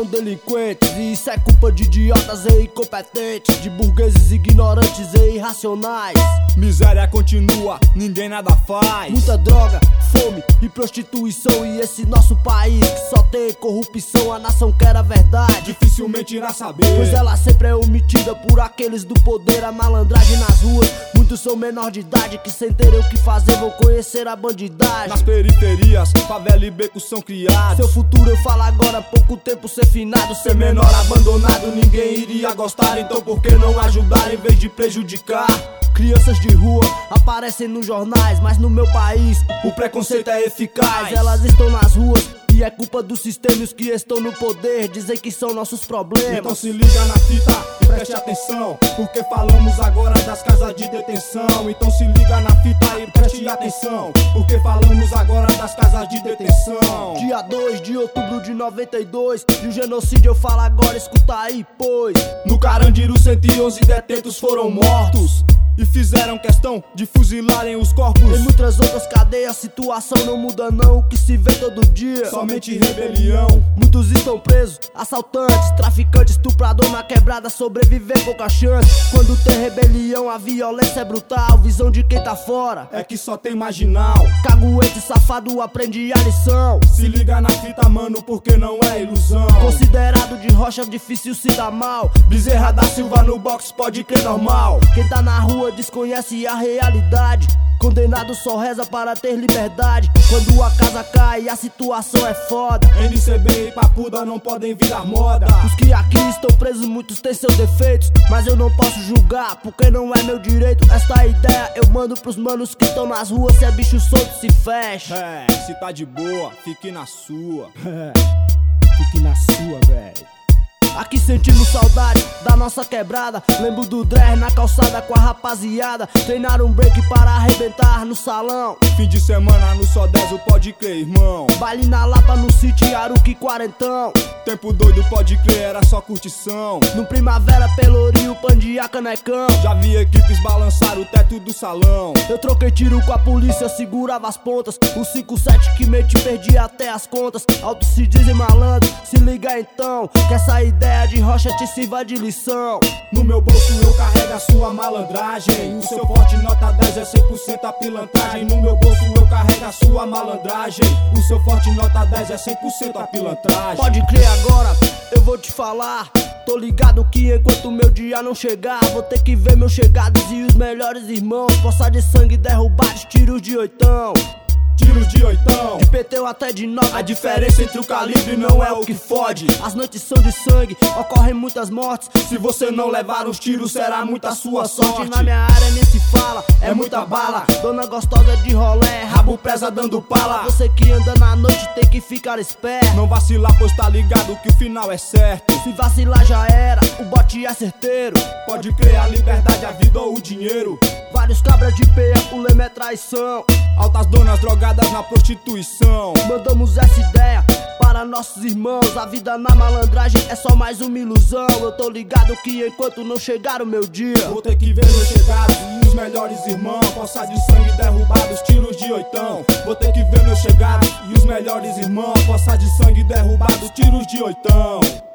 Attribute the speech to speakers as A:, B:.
A: tornam delinquentes. E isso é culpa de idiotas e incompetentes, de burgueses ignorantes e irracionais.
B: Miséria continua, ninguém nada faz.
A: Muita droga, fome e prostituição. E esse nosso país que só tem corrupção. A nação quer a verdade,
B: dificilmente irá saber,
A: pois ela sempre é omitida por aqueles do poder. A malandragem nas ruas, muitos são menor de idade que sem terem o que fazer vão conhecer a bandidagem.
B: Nas periferias, favela e beco são criados.
A: Seu futuro eu falo agora, pouco tempo ser finado.
B: Ser menor abandonado, ninguém iria gostar. Então por que não ajudar em vez de prejudicar?
A: Crianças de rua aparecem nos jornais, mas no meu país
B: o preconceito é eficaz.
A: Elas estão nas ruas e é culpa dos sistemas que estão no poder. Dizem que são nossos problemas.
B: Então se liga na fita e preste atenção, porque falamos agora das casas de detenção. Então se liga na fita e preste atenção, porque falamos agora das casas de detenção.
A: Dia 2 de outubro de 92, de um genocídio eu falo agora, escuta aí, pois
B: no Carandiru 111 detentos foram mortos e fizeram questão de fuzilarem os corpos.
A: Em muitas outras cadeias a situação não muda não, o que se vê todo dia
B: somente rebelião.
A: Muitos estão presos, assaltantes, traficantes, estuprador na quebrada, sobreviver pouca chance. Quando tem rebelião a violência é brutal, visão de quem tá fora
B: é que só tem marginal.
A: Caguete safado aprende a lição.
B: Se liga na fita mano, porque não é ilusão.
A: Considerado de rocha difícil se dá mal.
B: Bezerra da Silva no box pode crer normal.
A: Quem tá na rua desconhece a realidade. Condenado só reza para ter liberdade. Quando a casa cai a situação é foda.
B: NCB e Papuda não podem virar moda.
A: Os que aqui estão presos muitos têm seus defeitos, mas eu não posso julgar porque não é meu direito. Esta ideia eu mando pros manos que estão nas ruas. Se é bicho solto se fecha.
B: Se tá de boa, fique na sua.
A: Fique na sua, velho. Aqui sentimos saudade da nossa quebrada. Lembro do Dre na calçada com a rapaziada. Treinar um break para arrebentar no salão.
B: Fim de semana no Só 10 o pode crer, irmão.
A: Baile na Lapa no City Aruki quarentão.
B: Tempo doido pode crer, era só curtição.
A: No Primavera, Pelourinho, Pandia, Canecão.
B: Já vi equipes balançar o teto do salão.
A: Eu troquei tiro com a polícia, segurava as pontas. O 5-7 que meti, perdi até as contas. Alto se dizem malandro, se liga então, que essa ideia de rocha te sirva de lição.
B: No meu bolso eu carrego a sua malandragem. O seu forte nota 10 é 100% a pilantragem. No meu bolso eu carrego a sua malandragem. O seu forte nota 10 é 100% a pilantragem.
A: Pode crer agora, eu vou te falar. Tô ligado que enquanto o meu dia não chegar, vou ter que ver meus chegados e os melhores irmãos. Poça de sangue derrubados, tiros de oitão.
B: Tiros de oitão,
A: de PT ou até de 9.
B: A diferença entre o calibre não é o que fode.
A: As noites são de sangue, ocorrem muitas mortes.
B: Se você não levar os tiros, será muita sua sorte.
A: Na minha área nem se fala,
B: é muita bala.
A: Dona gostosa de rolé,
B: rabo presa dando pala.
A: Você que anda na noite tem que ficar esperto.
B: Não vacilar, pois tá ligado que o final é certo.
A: Se vacilar já era, o bote é certeiro.
B: Pode crer a liberdade, a vida ou o dinheiro.
A: Vários cabras de peia, o lema é traição.
B: Altas donas drogadas na prostituição.
A: Mandamos essa ideia para nossos irmãos. A vida na malandragem é só mais uma ilusão. Eu tô ligado que enquanto não chegar o meu dia,
B: vou ter que ver meus chegados e os melhores irmãos. Poça de sangue derrubados, tiros de oitão. Vou ter que ver meus chegados e os melhores irmãos. Poça de sangue derrubados, tiros de oitão.